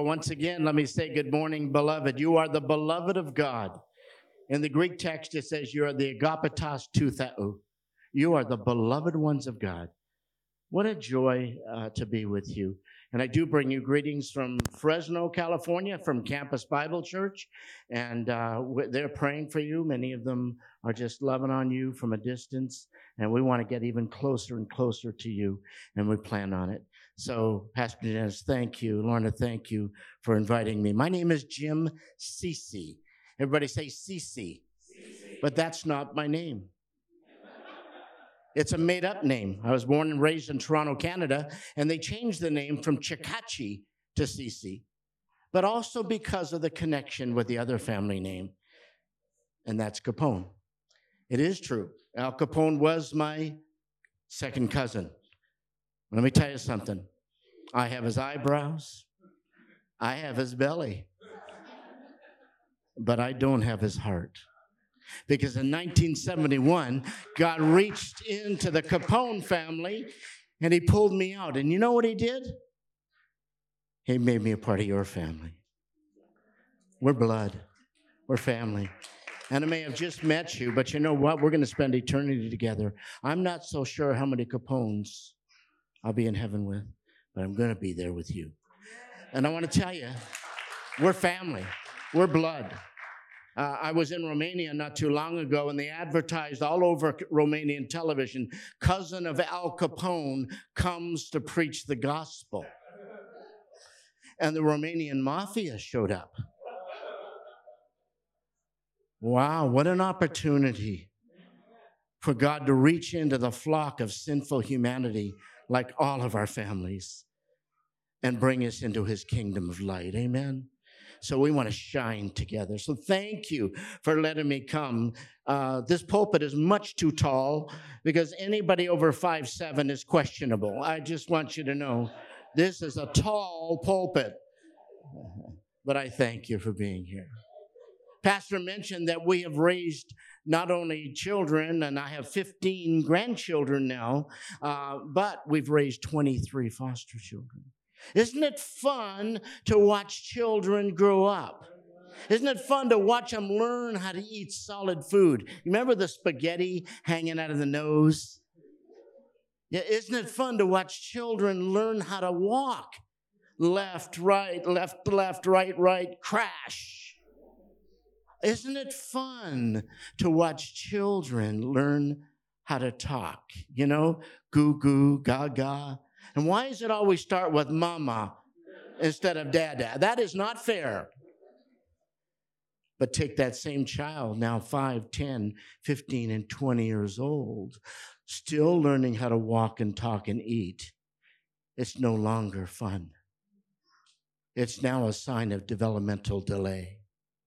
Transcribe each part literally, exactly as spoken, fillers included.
once again, let me say good morning, beloved. You are the beloved of God. In the Greek text, it says you are the agapetos tou theou. You are the beloved ones of God. What a joy uh, to be with you. And I do bring you greetings from Fresno, California, from Campus Bible Church. And uh, they're praying for you. Many of them are just loving on you from a distance. And we want to get even closer and closer to you. And we plan on it. So, Pastor Dennis, thank you. Lorna, thank you for inviting me. My name is Jim Cece. Everybody say Cece. But that's not my name. It's a made-up name. I was born and raised in Toronto, Canada, and they changed the name from Chikachi to Cece, but also because of the connection with the other family name, and that's Capone. It is true. Al Capone was my second cousin. Let me tell you something. I have his eyebrows. I have his belly. But I don't have his heart. Because in nineteen seventy-one, God reached into the Capone family and he pulled me out. And you know what he did? He made me a part of your family. We're blood. We're family. And I may have just met you, but you know what? We're going to spend eternity together. I'm not so sure how many Capones I'll be in heaven with, but I'm going to be there with you. And I want to tell you, we're family. We're blood. Uh, I was in Romania not too long ago, and they advertised all over Romanian television, cousin of Al Capone comes to preach the gospel. And the Romanian mafia showed up. Wow, what an opportunity for God to reach into the flock of sinful humanity like all of our families and bring us into his kingdom of light. Amen. So we want to shine together. So thank you for letting me come. Uh, this pulpit is much too tall because anybody over five seven is questionable. I just want you to know this is a tall pulpit. But I thank you for being here. Pastor mentioned that we have raised not only children, and I have fifteen grandchildren now, uh, but we've raised twenty-three foster children. Isn't it fun to watch children grow up? Isn't it fun to watch them learn how to eat solid food? You remember the spaghetti hanging out of the nose? Yeah, isn't it fun to watch children learn how to walk? Left, right, left, left, right, right, crash. Isn't it fun to watch children learn how to talk? You know, goo goo, gaga. And why does it always start with mama instead of dada? That is not fair. But take that same child, now five, ten, fifteen, and twenty years old, still learning how to walk and talk and eat. It's no longer fun. It's now a sign of developmental delay.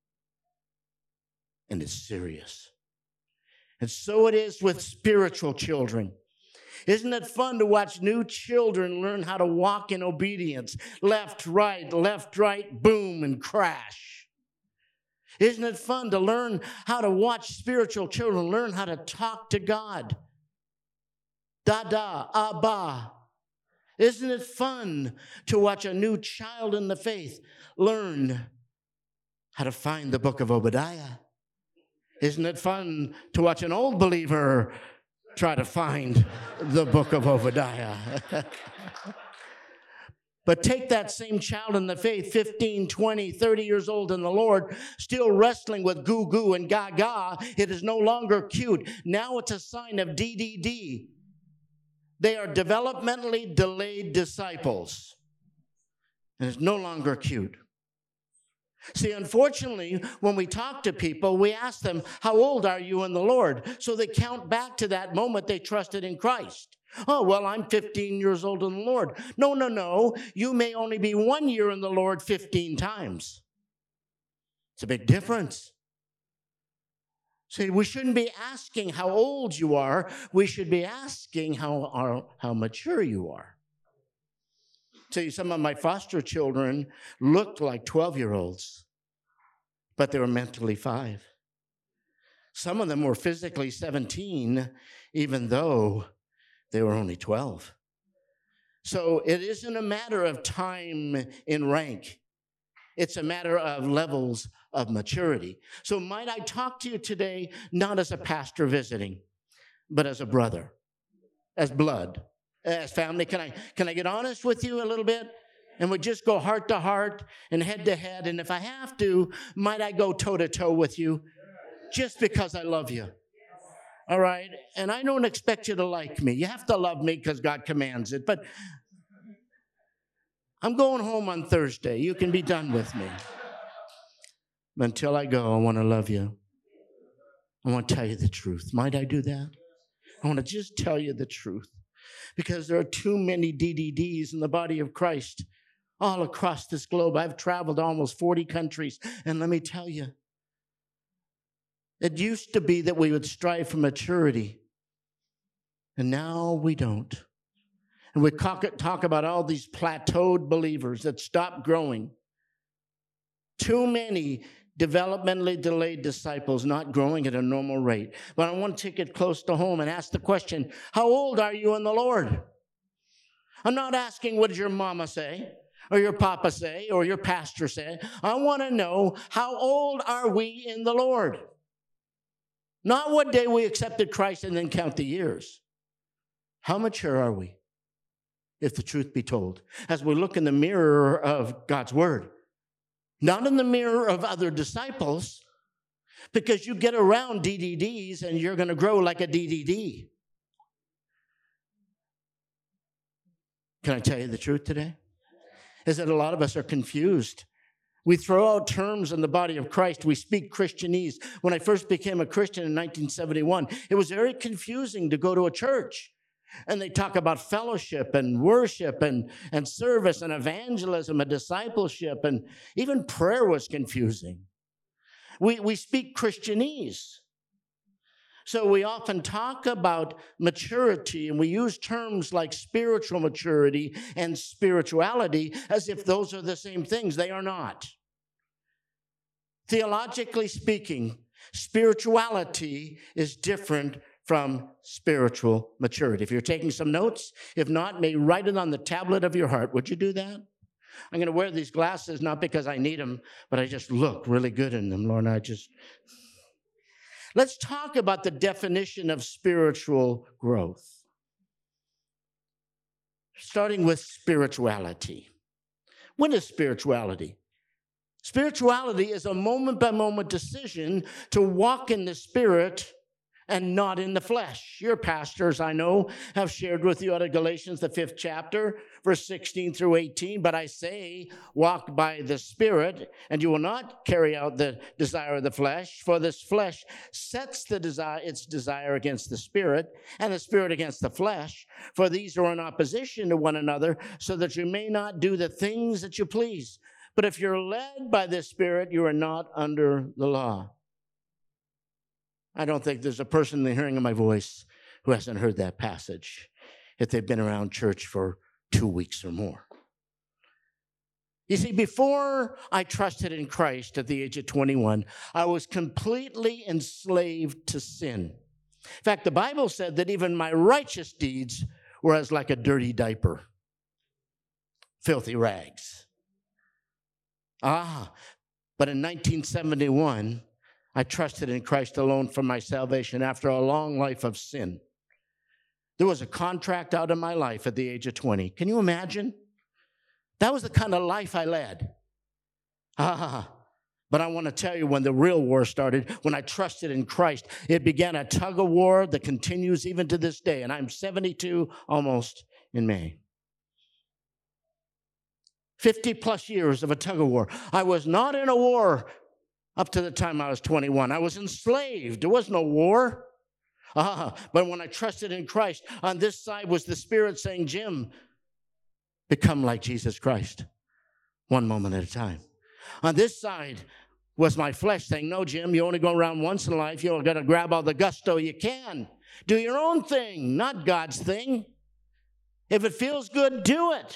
And it's serious. And so it is with spiritual children. Isn't it fun to watch new children learn how to walk in obedience? Left, right, left, right, boom, and crash. Isn't it fun to learn how to watch spiritual children learn how to talk to God? Dada, Abba. Isn't it fun to watch a new child in the faith learn how to find the book of Obadiah? Isn't it fun to watch an old believer try to find the book of Obadiah? But take that same child in the faith, fifteen, twenty, thirty years old in the Lord, still wrestling with goo goo and gaga. It is no longer cute. Now it's a sign of D D D. They are developmentally delayed disciples. And it's no longer cute. See, unfortunately, when we talk to people, we ask them, how old are you in the Lord? So they count back to that moment they trusted in Christ. Oh, well, I'm fifteen years old in the Lord. No, no, no. You may only be one year in the Lord fifteen times. It's a big difference. See, we shouldn't be asking how old you are. We should be asking how, how, how mature you are. See, some of my foster children looked like twelve-year-olds, but they were mentally five. Some of them were physically seventeen, even though they were only twelve. So it isn't a matter of time in rank. It's a matter of levels of maturity. So might I talk to you today, not as a pastor visiting, but as a brother, as blood, as family. Can I, can I get honest with you a little bit? And we just go heart to heart and head to head. And if I have to, might I go toe to toe with you just because I love you? All right? And I don't expect you to like me. You have to love me because God commands it. But I'm going home on Thursday. You can be done with me. But until I go, I want to love you. I want to tell you the truth. Might I do that? I want to just tell you the truth. Because there are too many D D Ds in the body of Christ all across this globe. I've traveled almost forty countries. And let me tell you, it used to be that we would strive for maturity. And now we don't. And we talk about all these plateaued believers that stop growing. Too many developmentally delayed disciples not growing at a normal rate. But I want to take it close to home and ask the question, how old are you in the Lord? I'm not asking what did your mama say, or your papa say, or your pastor say. I want to know, how old are we in the Lord? Not what day we accepted Christ and then count the years. How mature are we, if the truth be told, as we look in the mirror of God's word? Not in the mirror of other disciples, because you get around D D Ds and you're going to grow like a D D D. Can I tell you the truth today? Is that a lot of us are confused. We throw out terms in the body of Christ. We speak Christianese. When I first became a Christian in nineteen seventy-one, it was very confusing to go to a church. And they talk about fellowship and worship and, and service and evangelism and discipleship, and even prayer was confusing. We, we speak Christianese. So we often talk about maturity, and we use terms like spiritual maturity and spirituality as if those are the same things. They are not. Theologically speaking, spirituality is different from spiritual maturity. If you're taking some notes, if not, may write it on the tablet of your heart. Would you do that? I'm going to wear these glasses not because I need them, but I just look really good in them, Lord. I just... Let's talk about the definition of spiritual growth. Starting with spirituality. What is spirituality? Spirituality is a moment-by-moment decision to walk in the Spirit and not in the flesh. Your pastors, I know, have shared with you out of Galatians, the fifth chapter, verse sixteen through eighteen. But I say, walk by the Spirit, and you will not carry out the desire of the flesh. For this flesh sets the desire, its desire against the Spirit, and the Spirit against the flesh. For these are in opposition to one another, so that you may not do the things that you please. But if you're led by the Spirit, you are not under the law. I don't think there's a person in the hearing of my voice who hasn't heard that passage if they've been around church for two weeks or more. You see, before I trusted in Christ at the age of twenty-one, I was completely enslaved to sin. In fact, the Bible said that even my righteous deeds were as like a dirty diaper, filthy rags. Ah, but in nineteen seventy-one, I trusted in Christ alone for my salvation after a long life of sin. There was a contract out of my life at the age of twenty. Can you imagine? That was the kind of life I led. Ah, but I want to tell you, when the real war started, when I trusted in Christ, it began a tug of war that continues even to this day. And I'm seventy-two almost in May. fifty plus years of a tug of war. I was not in a war up to the time I was twenty-one. I was enslaved. There was no war. Ah, but when I trusted in Christ, on this side was the Spirit saying, Jim, become like Jesus Christ, one moment at a time. On this side was my flesh saying, no, Jim, you only go around once in life. You've got to grab all the gusto you can. Do your own thing, not God's thing. If it feels good, do it.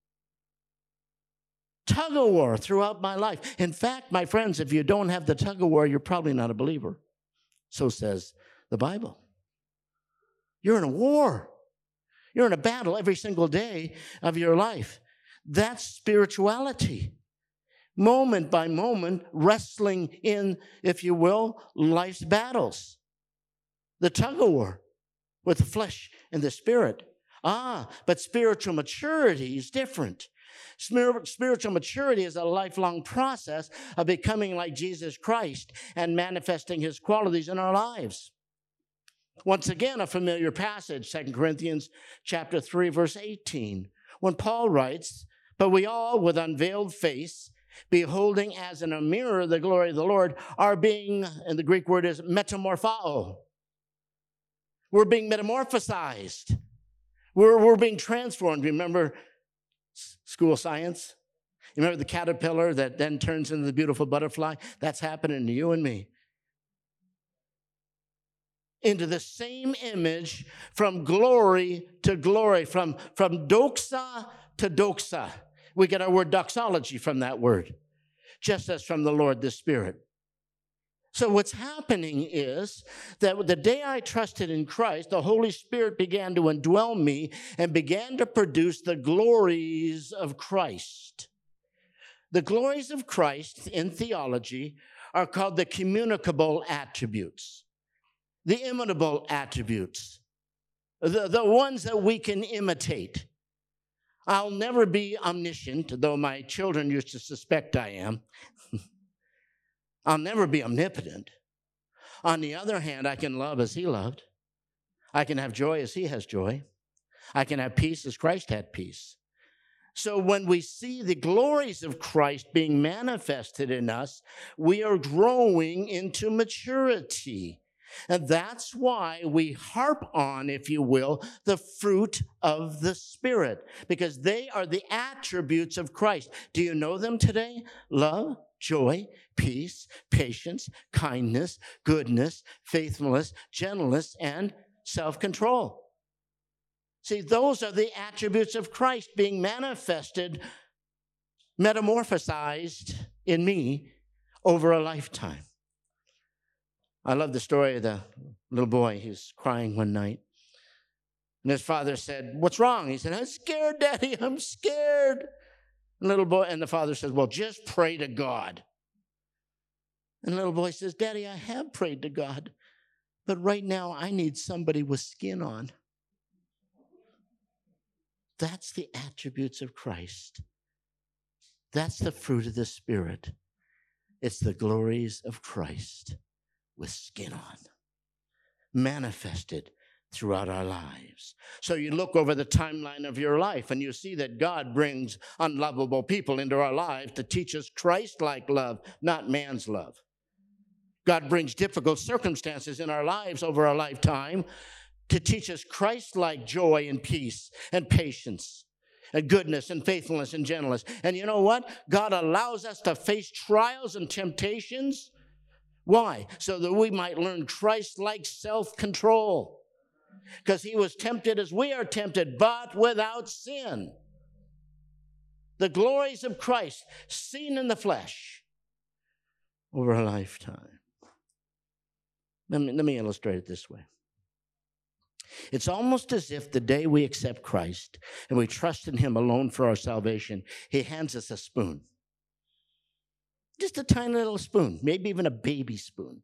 Tug of war throughout my life. In fact, my friends, if you don't have the tug of war, you're probably not a believer. So says the Bible. You're in a war. You're in a battle every single day of your life. That's spirituality. moment by moment, wrestling in, if you will, life's battles. The tug-of-war with the flesh and the spirit. Ah, but spiritual maturity is different. Spiritual maturity is a lifelong process of becoming like Jesus Christ and manifesting his qualities in our lives. Once again, a familiar passage, Second Corinthians chapter three, verse eighteen, when Paul writes, "But we all, with unveiled face, beholding as in a mirror the glory of the Lord, are being," and the Greek word is metamorphao. We're being metamorphosized. We're, we're being transformed. Remember school science? You remember the caterpillar that then turns into the beautiful butterfly? That's happening to you and me. Into the same image, from glory to glory, from, from doxa to doxa. We get our word doxology from that word, just as from the Lord the Spirit. So what's happening is that the day I trusted in Christ, the Holy Spirit began to indwell me and began to produce the glories of Christ. The glories of Christ in theology are called the communicable attributes, the imitable attributes, the, the ones that we can imitate. I'll never be omniscient, though my children used to suspect I am. I'll never be omnipotent. On the other hand, I can love as he loved. I can have joy as he has joy. I can have peace as Christ had peace. So when we see the glories of Christ being manifested in us, we are growing into maturity. And that's why we harp on, if you will, the fruit of the Spirit, because they are the attributes of Christ. Do you know them today? Love, joy, peace, patience, kindness, goodness, faithfulness, gentleness, and self-control. See, those are the attributes of Christ being manifested, metamorphosized in me over a lifetime. I love the story of the little boy. He was crying one night. And his father said, "What's wrong?" He said, "I'm scared, Daddy. I'm scared." And little boy, and the father says, "Well, just pray to God." And the little boy says, "Daddy, I have prayed to God, but right now I need somebody with skin on." That's the attributes of Christ. That's the fruit of the Spirit. It's the glories of Christ with skin on, manifested throughout our lives. So you look over the timeline of your life and you see that God brings unlovable people into our lives to teach us Christ-like love, not man's love. God brings difficult circumstances in our lives over our lifetime to teach us Christ-like joy and peace and patience and goodness and faithfulness and gentleness. And you know what? God allows us to face trials and temptations. Why? So that we might learn Christ-like self-control. Because he was tempted as we are tempted, but without sin. The glories of Christ seen in the flesh over a lifetime. Let me, let me illustrate it this way. It's almost as if the day we accept Christ and we trust in him alone for our salvation, he hands us a spoon. Just a tiny little spoon, maybe even a baby spoon.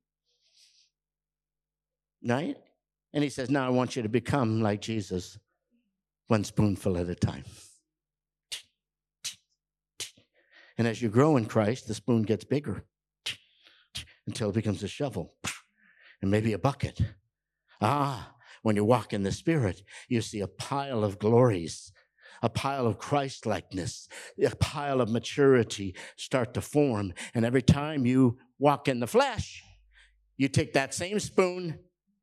Right? And he says, "Now I want you to become like Jesus, one spoonful at a time." And as you grow in Christ, the spoon gets bigger until it becomes a shovel and maybe a bucket. Ah, when you walk in the Spirit, you see a pile of glories, a pile of Christ-likeness, a pile of maturity start to form. And every time you walk in the flesh, you take that same spoon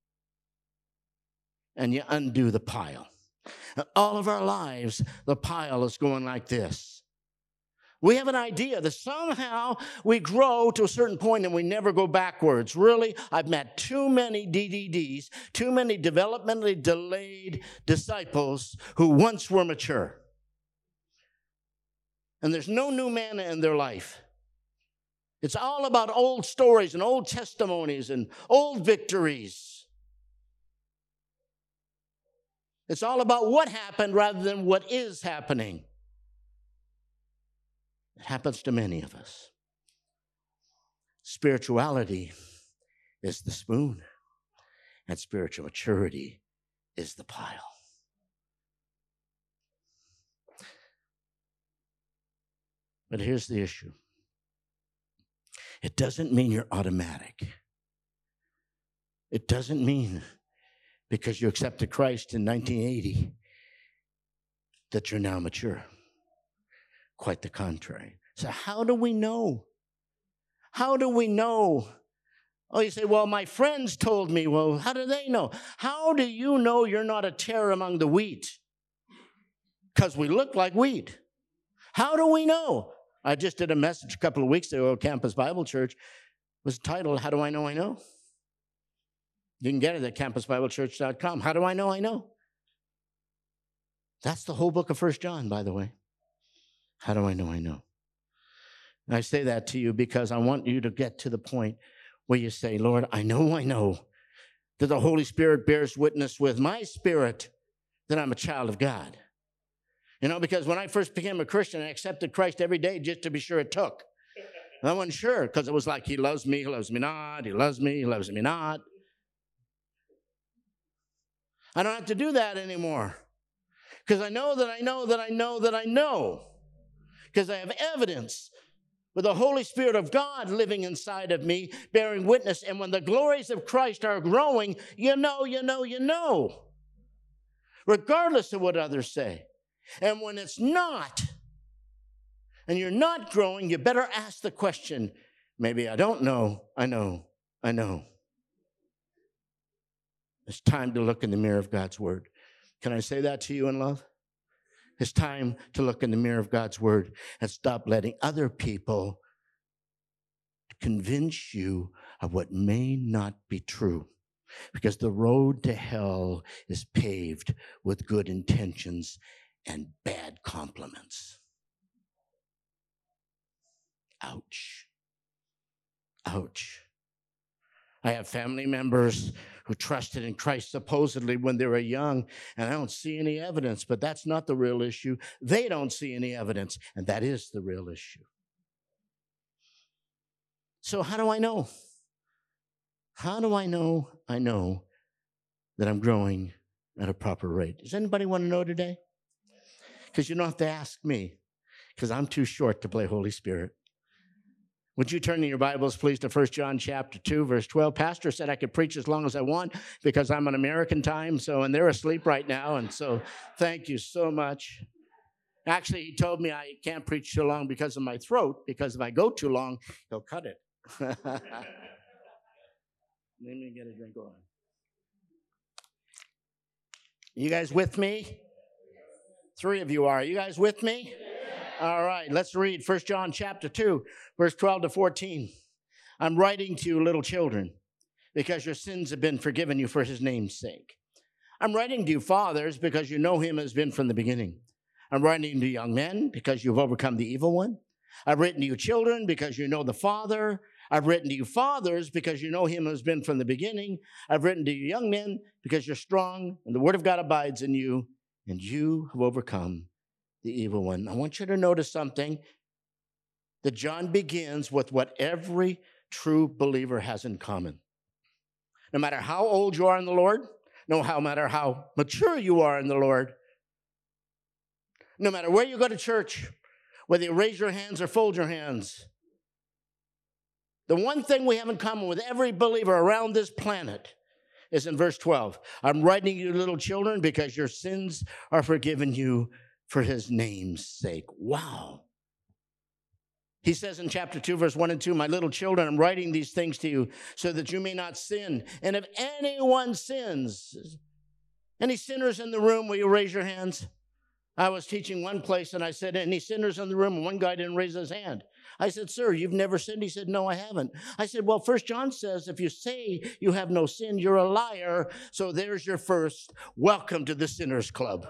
and you undo the pile. And all of our lives, the pile is going like this. We have an idea that somehow we grow to a certain point and we never go backwards. Really, I've met too many D D Ds, too many developmentally delayed disciples who once were mature. And there's no new manna in their life. It's all about old stories and old testimonies and old victories. It's all about what happened rather than what is happening. It happens to many of us. Spirituality is the spoon, and spiritual maturity is the pile. But here's the issue. It doesn't mean you're automatic. It doesn't mean because you accepted Christ in nineteen eighty that you're now mature. Quite the contrary. So how do we know? How do we know? Oh, you say, well, my friends told me. Well, how do they know? How do you know you're not a tare among the wheat? Because we look like wheat. How do we know? I just did a message a couple of weeks ago at Campus Bible Church. It was titled, How Do I Know I Know? You can get it at campus bible church dot com. How do I know I know? That's the whole book of First John, by the way. How do I know I know? And I say that to you because I want you to get to the point where you say, Lord, I know I know that the Holy Spirit bears witness with my spirit that I'm a child of God. You know, because when I first became a Christian, I accepted Christ every day just to be sure it took. I wasn't sure because it was like, he loves me, he loves me not, he loves me, he loves me not. I don't have to do that anymore because I know that I know that I know that I know because I have evidence with the Holy Spirit of God living inside of me, bearing witness. And when the glories of Christ are growing, you know, you know, you know, regardless of what others say. And when it's not, and you're not growing, you better ask the question, maybe I don't know, I know, I know. It's time to look in the mirror of God's word. Can I say that to you in love? It's time to look in the mirror of God's word and stop letting other people convince you of what may not be true. Because the road to hell is paved with good intentions and bad compliments. Ouch. Ouch. I have family members who trusted in Christ supposedly when they were young, and I don't see any evidence, but that's not the real issue. They don't see any evidence, and that is the real issue. So how do I know? How do I know I know that I'm growing at a proper rate? Does anybody want to know today? Because you don't have to ask me, because I'm too short to play Holy Spirit. Would you turn in your Bibles, please, to First John chapter two, verse twelve? Pastor said I could preach as long as I want because I'm on American time, so, and they're asleep right now, and so thank you so much. Actually, he told me I can't preach too long because of my throat, because if I go too long, he'll cut it. Let me get a drink on. You guys with me? Three of you are. You guys with me? All right, let's read First John chapter two, verse twelve to fourteen. I'm writing to you, little children, because your sins have been forgiven you for his name's sake. I'm writing to you, fathers, because you know him has been from the beginning. I'm writing to young men because you've overcome the evil one. I've written to you, children, because you know the Father. I've written to you, fathers, because you know him has been from the beginning. I've written to you, young men, because you're strong, and the word of God abides in you, and you have overcome the evil one. I want you to notice something, that John begins with what every true believer has in common. No matter how old you are in the Lord, no matter how mature you are in the Lord, no matter where you go to church, whether you raise your hands or fold your hands, the one thing we have in common with every believer around this planet is in verse twelve. I'm writing you, little children, because your sins are forgiven you for his name's sake. Wow. He says in chapter two, verse one and two, my little children, I'm writing these things to you so that you may not sin. And if anyone sins, any sinners in the room, will you raise your hands? I was teaching one place and I said, any sinners in the room? And one guy didn't raise his hand. I said, sir, you've never sinned? He said, no, I haven't. I said, well, First John says, if you say you have no sin, you're a liar. So there's your first. Welcome to the Sinners Club.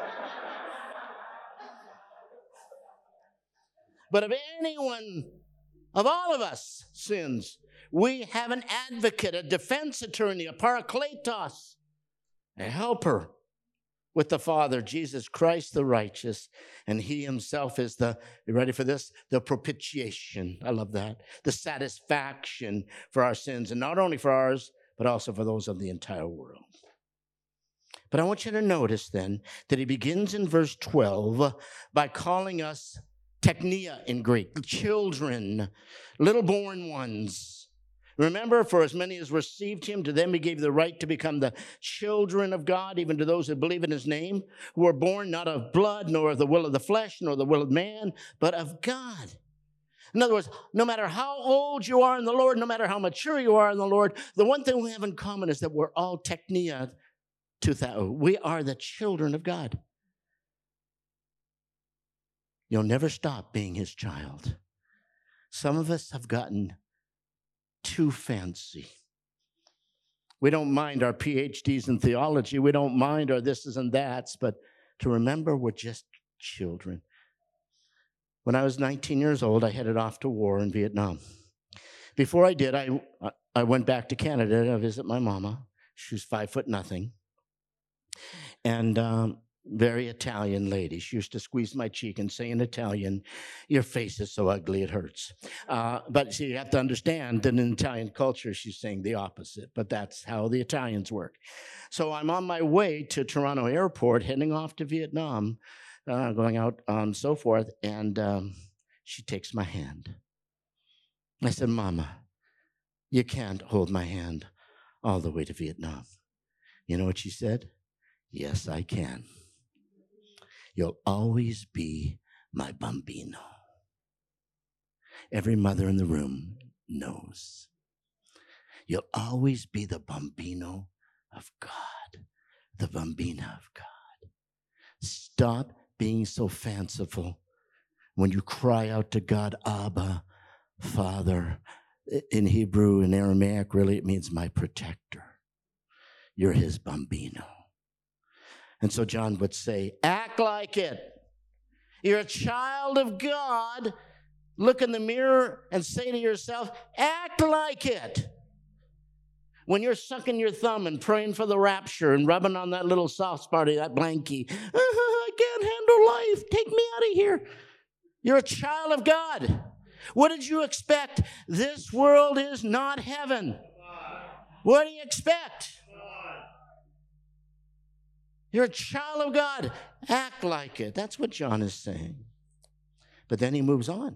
But if anyone of all of us sins, we have an advocate, a defense attorney, a parakletos, a helper with the Father, Jesus Christ the righteous, and he himself is the, you ready for this? The propitiation. I love that. The satisfaction for our sins, and not only for ours, but also for those of the entire world. But I want you to notice then that he begins in verse twelve by calling us teknia in Greek, children, little born ones. Remember, for as many as received him, to them he gave the right to become the children of God, even to those who believe in his name, who are born not of blood, nor of the will of the flesh, nor the will of man, but of God. In other words, no matter how old you are in the Lord, no matter how mature you are in the Lord, the one thing we have in common is that we're all teknia to that. We are the children of God. You'll never stop being his child. Some of us have gotten too fancy. We don't mind our P H Ds in theology. We don't mind our thises and that's, but to remember we're just children. When I was nineteen years old, I headed off to war in Vietnam. Before I did, I, I went back to Canada to visit my mama. She was five foot nothing. And um, very Italian lady. She used to squeeze my cheek and say in Italian, "Your face is so ugly, it hurts." Uh, but see, you have to understand that in Italian culture, she's saying the opposite, but that's how the Italians work. So I'm on my way to Toronto Airport, heading off to Vietnam, uh, going out and um, so forth, and um, she takes my hand. I said, "Mama, you can't hold my hand all the way to Vietnam." You know what she said? "Yes, I can. You'll always be my bambino." Every mother in the room knows. You'll always be the bambino of God, the bambina of God. Stop being so fanciful when you cry out to God, Abba, Father. In Hebrew and Aramaic, really, it means my protector. You're his bambino. And so John would say, act like it. You're a child of God. Look in the mirror and say to yourself, act like it. When you're sucking your thumb and praying for the rapture and rubbing on that little soft spot of that blankie, uh, I can't handle life. Take me out of here. You're a child of God. What did you expect? This world is not heaven. What do you expect? You're a child of God. Act like it. That's what John is saying. But then he moves on.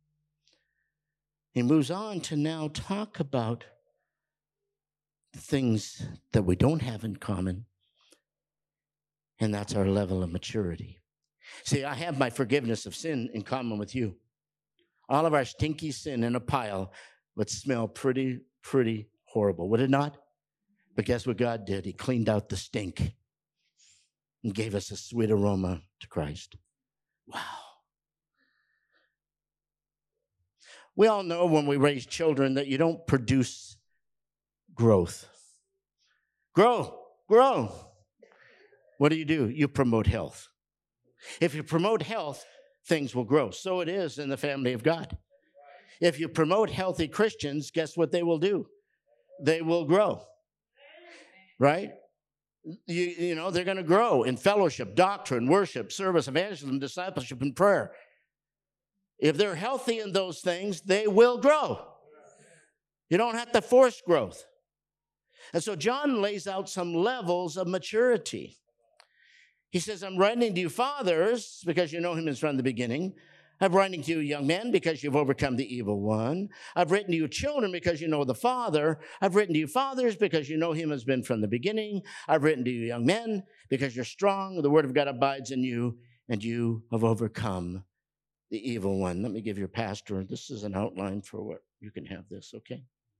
He moves on to now talk about the things that we don't have in common, and that's our level of maturity. See, I have my forgiveness of sin in common with you. All of our stinky sin in a pile would smell pretty, pretty horrible, would it not? But guess what God did? He cleaned out the stink and gave us a sweet aroma to Christ. Wow. We all know when we raise children that you don't produce growth. Grow, grow. What do you do? You promote health. If you promote health, things will grow. So it is in the family of God. If you promote healthy Christians, guess what they will do? They will grow. Right? You, you know, they're going to grow in fellowship, doctrine, worship, service, evangelism, discipleship, and prayer. If they're healthy in those things, they will grow. You don't have to force growth. And so John lays out some levels of maturity. He says, I'm writing to you fathers, because you know him as from the beginning. I'm writing to you young men, because you've overcome the evil one. I've written to you children, because you know the Father. I've written to you fathers, because you know him has been from the beginning. I've written to you young men, because you're strong. The word of God abides in you, and you have overcome the evil one. Let me give your pastor, this is an outline for what you can have this, okay?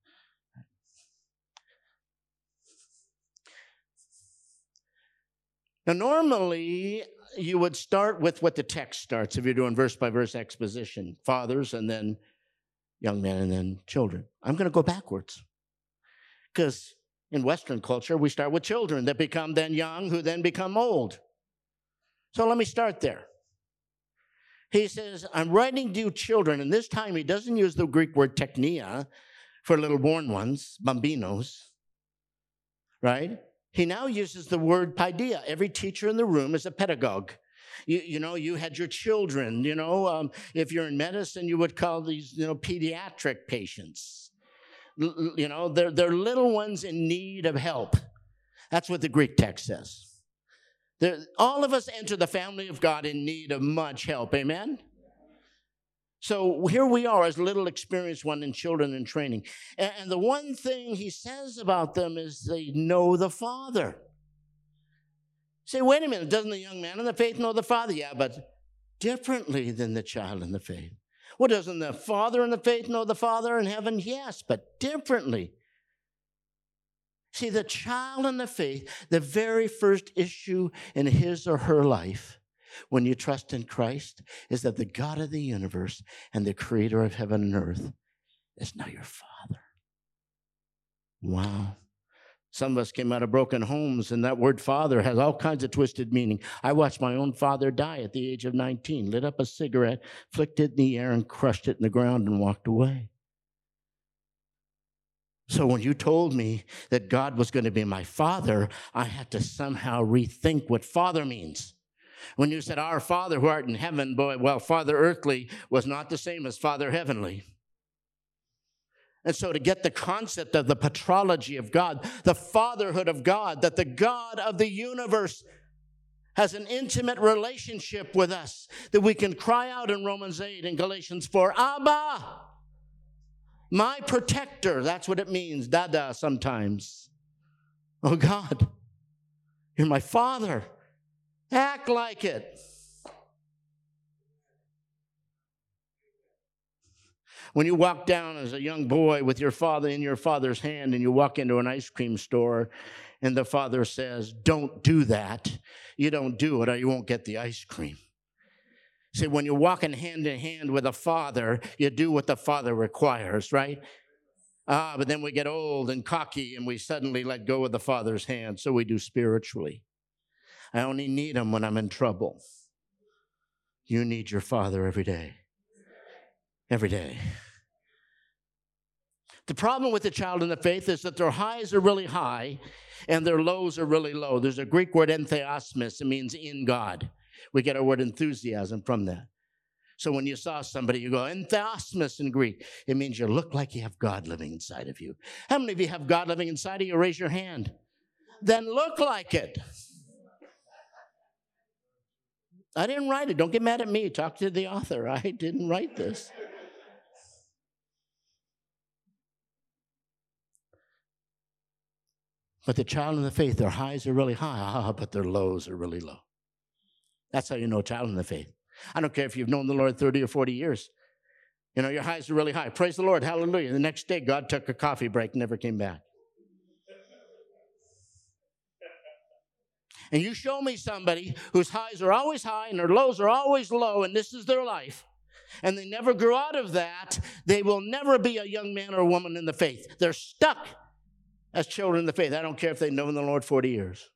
Now, normally, you would start with what the text starts if you're doing verse-by-verse exposition. Fathers, and then young men, and then children. I'm going to go backwards. Because in Western culture, we start with children that become then young, who then become old. So let me start there. He says, I'm writing to you children, and this time he doesn't use the Greek word teknia for little born ones, bambinos, right? He now uses the word paideia. Every teacher in the room is a pedagogue. You, you know, you had your children, you know, um, if you're in medicine, you would call these, you know, pediatric patients. L- you know, they're, they're little ones in need of help. That's what the Greek text says. They're, all of us enter the family of God in need of much help. Amen? So here we are as little experienced one in children in training. And, and the one thing he says about them is they know the Father. Say, wait a minute, doesn't the young man in the faith know the Father? Yeah, but differently than the child in the faith. Well, doesn't the father in the faith know the Father in heaven? Yes, but differently. See, the child in the faith, the very first issue in his or her life when you trust in Christ is that the God of the universe and the creator of heaven and earth is now your Father. Wow. Some of us came out of broken homes, and that word father has all kinds of twisted meaning. I watched my own father die at the age of nineteen, lit up a cigarette, flicked it in the air, and crushed it in the ground and walked away. So when you told me that God was going to be my Father, I had to somehow rethink what Father means. When you said, our Father who art in heaven, boy, well, Father earthly was not the same as Father heavenly. And so to get the concept of the patrology of God, the fatherhood of God, that the God of the universe has an intimate relationship with us, that we can cry out in Romans eight and Galatians four, Abba, my protector. That's what it means, dada sometimes. Oh God, you're my Father. Act like it. When you walk down as a young boy with your father in your father's hand and you walk into an ice cream store and the father says, don't do that, you don't do it or you won't get the ice cream. See, when you're walking hand in hand with a father, you do what the father requires, right? Ah, but then we get old and cocky and we suddenly let go of the Father's hand. So we do spiritually. I only need him when I'm in trouble. You need your Father every day. Every day. The problem with the child in the faith is that their highs are really high and their lows are really low. There's a Greek word, entheosmos. It means in God. We get our word enthusiasm from that. So when you saw somebody, you go, entheosmos in Greek. It means you look like you have God living inside of you. How many of you have God living inside of you? Raise your hand. Then look like it. I didn't write it. Don't get mad at me. Talk to the author. I didn't write this. But the child in the faith, their highs are really high, but their lows are really low. That's how you know a child in the faith. I don't care if you've known the Lord thirty or forty years. You know, your highs are really high. Praise the Lord. Hallelujah. The next day, God took a coffee break, never came back. And you show me somebody whose highs are always high and their lows are always low, and this is their life, and they never grew out of that, they will never be a young man or a woman in the faith. They're stuck as children in the faith. I don't care if they've known the Lord forty years.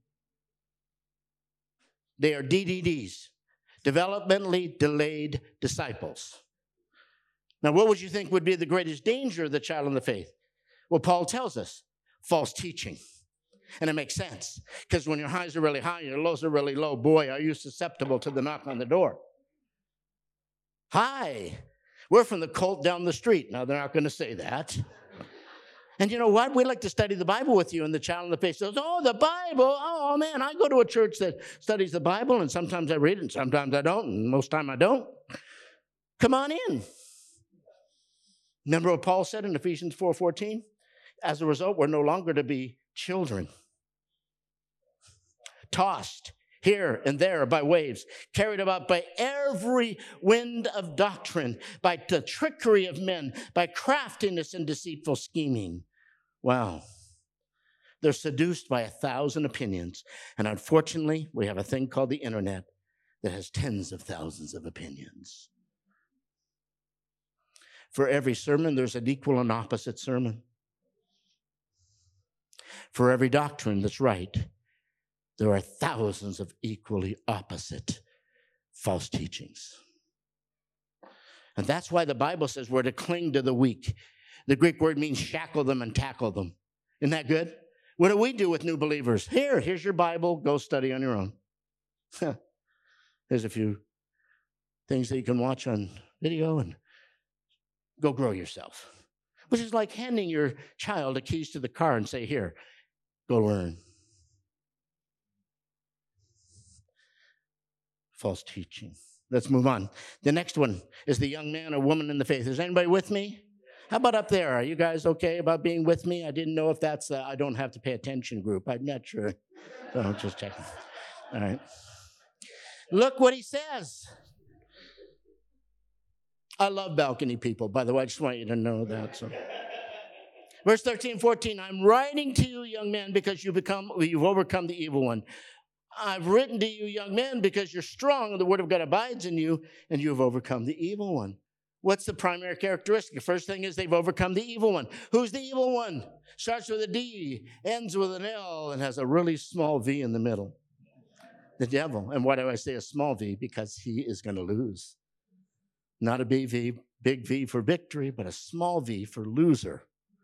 They are D D Ds, developmentally delayed disciples. Now, what would you think would be the greatest danger of the child in the faith? Well, Paul tells us, false teaching. And it makes sense, because when your highs are really high and your lows are really low, boy, are you susceptible to the knock on the door. Hi, we're from the cult down the street. Now, they're not going to say that. And you know what? We like to study the Bible with you, and the child in the faith says, oh, the Bible. Oh, man, I go to a church that studies the Bible, and sometimes I read it, and sometimes I don't, and most time I don't. Come on in. Remember what Paul said in Ephesians four fourteen? As a result, we're no longer to be children, tossed here and there by waves, carried about by every wind of doctrine, by the trickery of men, by craftiness and deceitful scheming. Wow. They're seduced by a thousand opinions. And unfortunately, we have a thing called the internet that has tens of thousands of opinions. For every sermon, there's an equal and opposite sermon. For every doctrine that's right, there are thousands of equally opposite false teachings. And that's why the Bible says we're to cling to the weak. The Greek word means shackle them and tackle them. Isn't that good? What do we do with new believers? Here, here's your Bible. Go study on your own. There's a few things that you can watch on video and go grow yourself. Which is like handing your child the keys to the car and say, here, go learn. False teaching. Let's move on. The next one is the young man or woman in the faith. Is anybody with me? How about up there? Are you guys okay about being with me? I didn't know if that's the I don't have to pay attention group. I'm not sure. So I'm just checking. All right. Look what he says. I love balcony people, by the way. I just want you to know that. So, verse thirteen, fourteen, I'm writing to you, young men, because you become, you've overcome the evil one. I've written to you, young men, because you're strong, and the word of God abides in you, and you have overcome the evil one. What's the primary characteristic? The first thing is they've overcome the evil one. Who's the evil one? Starts with a D, ends with an L, and has a really small V in the middle. The devil. And why do I say a small V? Because he is going to lose. Not a big V, big V for victory, but a small V for loser.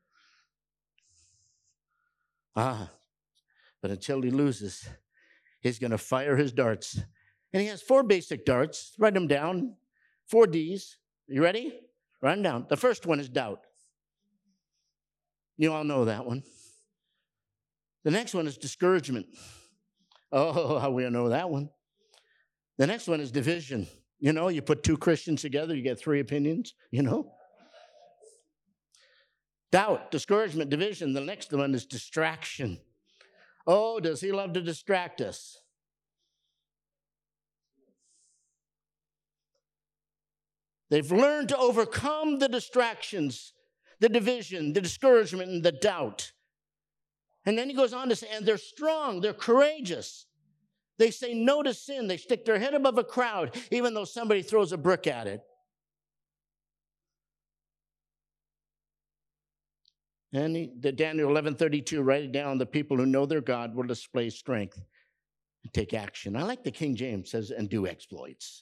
Ah, but until he loses, he's going to fire his darts. And he has four basic darts. Write them down. Four Ds. You ready? Write them down. The first one is doubt. You all know that one. The next one is discouragement. Oh, how we know that one. The next one is division. You know, you put two Christians together, you get three opinions, you know. Doubt, discouragement, division. The next one is distraction. Oh, does he love to distract us? They've learned to overcome the distractions, the division, the discouragement, and the doubt. And then he goes on to say, and they're strong, they're courageous. They say no to sin. They stick their head above a crowd, even though somebody throws a brick at it. And he, the Daniel eleven thirty-two, write it down. The people who know their God will display strength and take action. I like the King James says, and do exploits.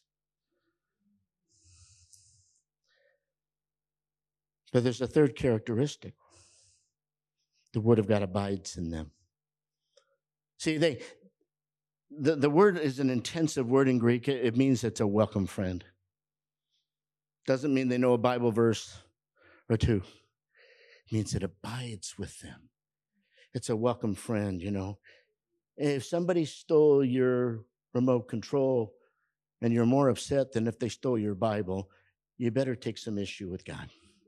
But there's a third characteristic. The word of God abides in them. See, they the, the word is an intensive word in Greek. It, it means it's a welcome friend. Doesn't mean they know a Bible verse or two. It means it abides with them. It's a welcome friend, you know. If somebody stole your remote control and you're more upset than if they stole your Bible, you better take some issue with God.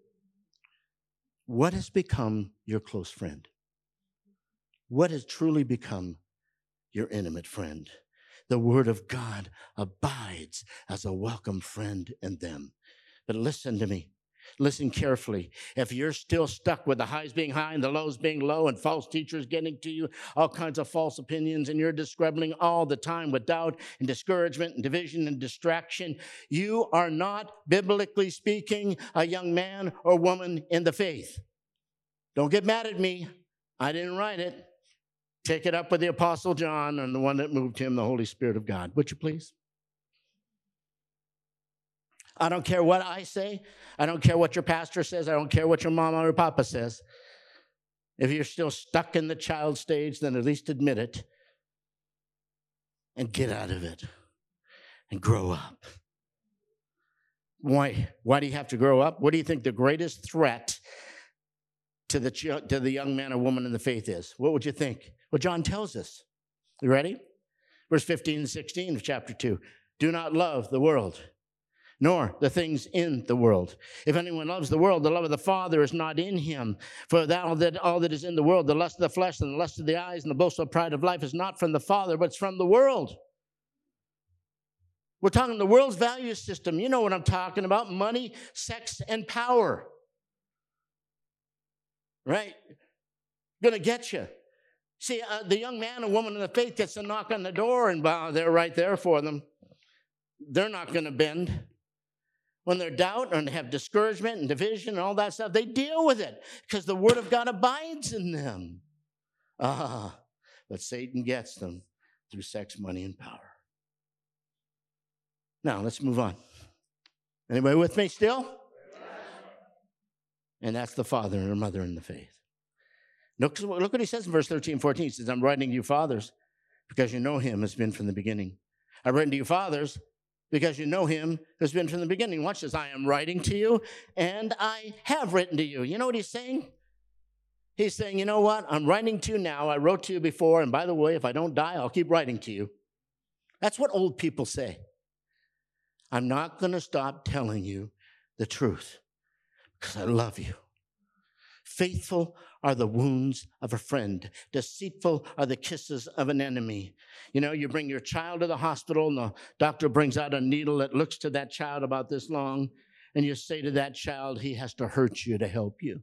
What has become your close friend? What has truly become your intimate friend? The word of God abides as a welcome friend in them. But listen to me. Listen carefully. If you're still stuck with the highs being high and the lows being low and false teachers getting to you, all kinds of false opinions, and you're discrediting all the time with doubt and discouragement and division and distraction, you are not, biblically speaking, a young man or woman in the faith. Don't get mad at me. I didn't write it. Take it up with the Apostle John and the one that moved him, the Holy Spirit of God. Would you please? I don't care what I say. I don't care what your pastor says. I don't care what your mama or papa says. If you're still stuck in the child stage, then at least admit it and get out of it and grow up. Why? Why do you have to grow up? What do you think the greatest threat to the, to the young man or woman in the faith is? What would you think? Well, John tells us. You ready? Verse fifteen and sixteen of chapter two. Do not love the world, nor the things in the world. If anyone loves the world, the love of the Father is not in him. For that all, that all that is in the world, the lust of the flesh and the lust of the eyes and the boastful pride of life is not from the Father, but it's from the world. We're talking the world's value system. You know what I'm talking about. Money, sex, and power. Right? Gonna get you. See, uh, the young man or woman in the faith gets a knock on the door and uh, they're right there for them. They're not going to bend. When they're doubt and they have discouragement and division and all that stuff, they deal with it because the word of God abides in them. Ah, but Satan gets them through sex, money, and power. Now, let's move on. Anybody with me still? And that's the father and mother in the faith. Look, look what he says in verse thirteen, fourteen. He says, I'm writing to you fathers because you know him has been from the beginning. I've written to you fathers because you know him has been from the beginning. Watch this. I am writing to you and I have written to you. You know what he's saying? He's saying, you know what? I'm writing to you now. I wrote to you before. And by the way, if I don't die, I'll keep writing to you. That's what old people say. I'm not going to stop telling you the truth because I love you. Faithful are the wounds of a friend. Deceitful are the kisses of an enemy. You know, you bring your child to the hospital and the doctor brings out a needle that looks to that child about this long, and you say to that child, he has to hurt you to help you.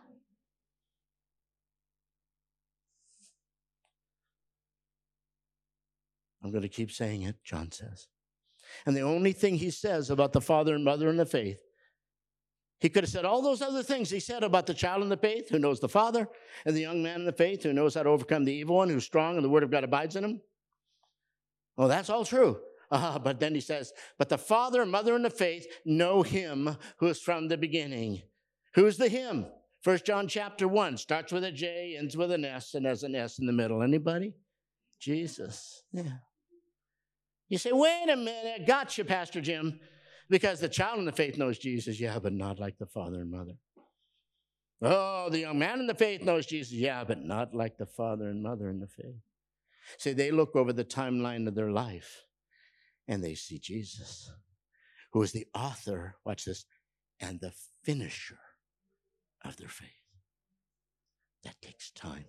I'm going to keep saying it, John says. And the only thing he says about the father and mother in the faith, he could have said all those other things he said about the child in the faith who knows the Father and the young man in the faith who knows how to overcome the evil one, who's strong and the word of God abides in him. Well, that's all true. Uh, but then he says, but the father and mother in the faith know him who is from the beginning. Who's the him? First John chapter one starts with a J, ends with an S, and has an S in the middle. Anybody? Jesus. Yeah. You say, wait a minute, gotcha, Pastor Jim. Because the child in the faith knows Jesus, yeah, but not like the father and mother. Oh, the young man in the faith knows Jesus, yeah, but not like the father and mother in the faith. See, they look over the timeline of their life and they see Jesus, who is the author, watch this, and the finisher of their faith. That takes time.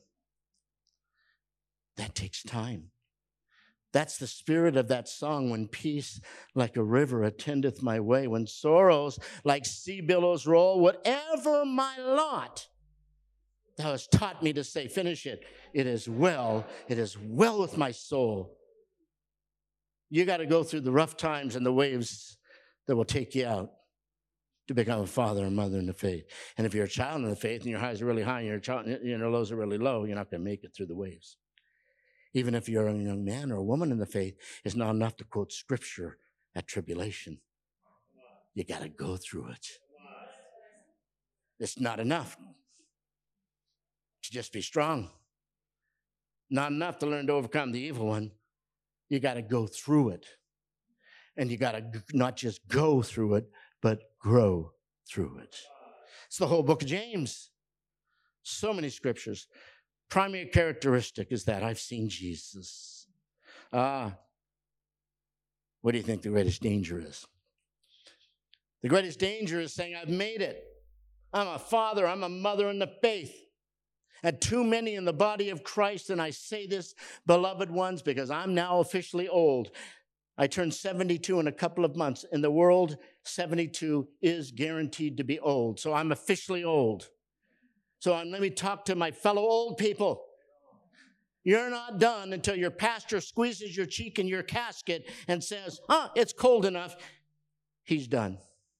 That takes time. That's the spirit of that song, when peace like a river attendeth my way, when sorrows like sea billows roll, whatever my lot, thou hast taught me to say, finish it. It is well, it is well with my soul. You got to go through the rough times and the waves that will take you out to become a father and mother in the faith. And if you're a child in the faith and your highs are really high and your, child, your lows are really low, you're not going to make it through the waves. Even if you're a young man or a woman in the faith, it's not enough to quote scripture at tribulation. You got to go through it. It's not enough to just be strong. Not enough to learn to overcome the evil one. You got to go through it. And you got to not just go through it, but grow through it. It's the whole book of James. So many scriptures. Primary characteristic is that I've seen Jesus. Ah, what do you think the greatest danger is? The greatest danger is saying, I've made it. I'm a father, I'm a mother in the faith. And too many in the body of Christ, and I say this, beloved ones, because I'm now officially old. I turned seventy-two in a couple of months. In the world, seventy-two is guaranteed to be old. So I'm officially old. So I'm, let me talk to my fellow old people. You're not done until your pastor squeezes your cheek in your casket and says, huh, it's cold enough. He's done.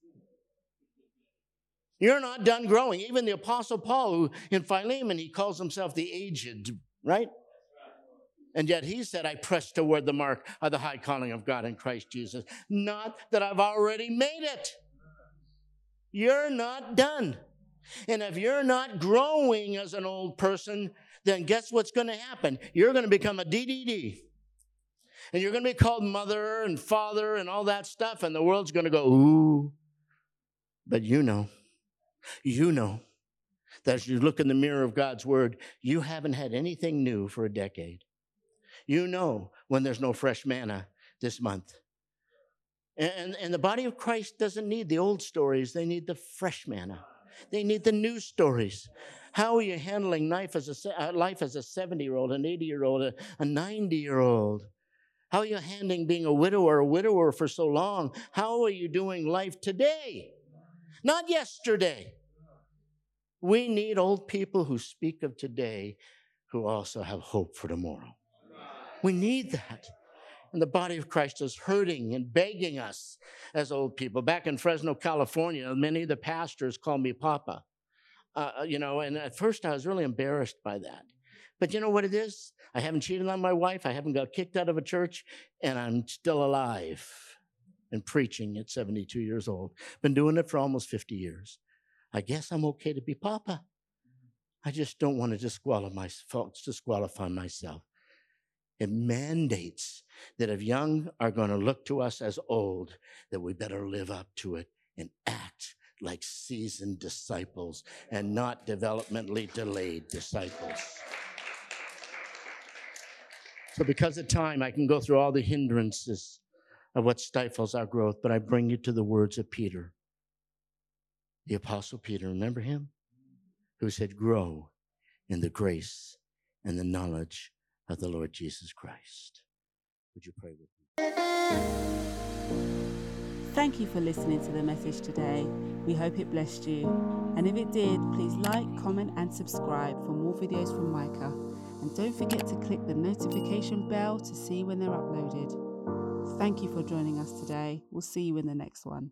You're not done growing. Even the Apostle Paul, who in Philemon, he calls himself the aged, right? And yet he said, I press toward the mark of the high calling of God in Christ Jesus. Not that I've already made it. You're not done. And if you're not growing as an old person, then guess what's going to happen? You're going to become a D D D. And you're going to be called mother and father and all that stuff. And the world's going to go, ooh. But you know, you know that as you look in the mirror of God's word, you haven't had anything new for a decade. You know when there's no fresh manna this month. And, and the body of Christ doesn't need the old stories. They need the fresh manna. They need the new stories. How are you handling life as a, life as a seventy-year-old, an eighty-year-old, a, a ninety-year-old? How are you handling being a widower, a widower for so long? How are you doing life today? Not yesterday. We need old people who speak of today who also have hope for tomorrow. We need that. And the body of Christ is hurting and begging us as old people. Back in Fresno, California, many of the pastors call me Papa. Uh, you know, and at first I was really embarrassed by that. But you know what it is? I haven't cheated on my wife. I haven't got kicked out of a church. And I'm still alive and preaching at seventy-two years old. Been doing it for almost fifty years. I guess I'm okay to be Papa. I just don't want to disqualify, my, disqualify myself. It mandates that if young are going to look to us as old, that we better live up to it and act like seasoned disciples and not developmentally delayed disciples. So because of time, I can go through all the hindrances of what stifles our growth, but I bring you to the words of Peter, the Apostle Peter. Remember him? Who said, grow in the grace and the knowledge of the Lord Jesus Christ. Would you pray with me? Thank you for listening to the message today. We hope it blessed you. And if it did, please like, comment, and subscribe for more videos from Micah. And don't forget to click the notification bell to see when they're uploaded. Thank you for joining us today. We'll see you in the next one.